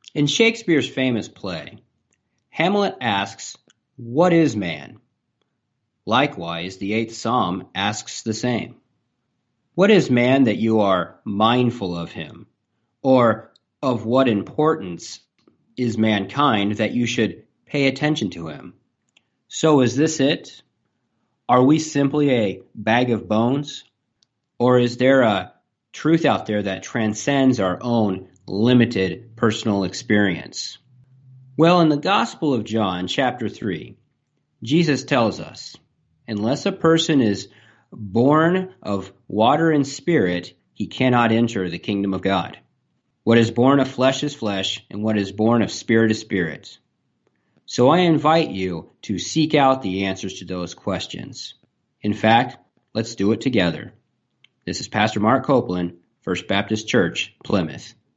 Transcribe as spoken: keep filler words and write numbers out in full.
In Shakespeare's famous play, Hamlet asks, "What is man?" Likewise, the eighth Psalm asks the same. What is man that you are mindful of him? Or of what importance is mankind that you should pay attention to him? So is this it? Are we simply a bag of bones? Or is there a truth out there that transcends our own limited personal experience? Well, in the Gospel of John, chapter three, Jesus tells us, unless a person is born of water and spirit, he cannot enter the kingdom of God. What is born of flesh is flesh, and what is born of spirit is spirit. So I invite you to seek out the answers to those questions. In fact, let's do it together. This is Pastor Mark Copeland, First Baptist Church, Plymouth.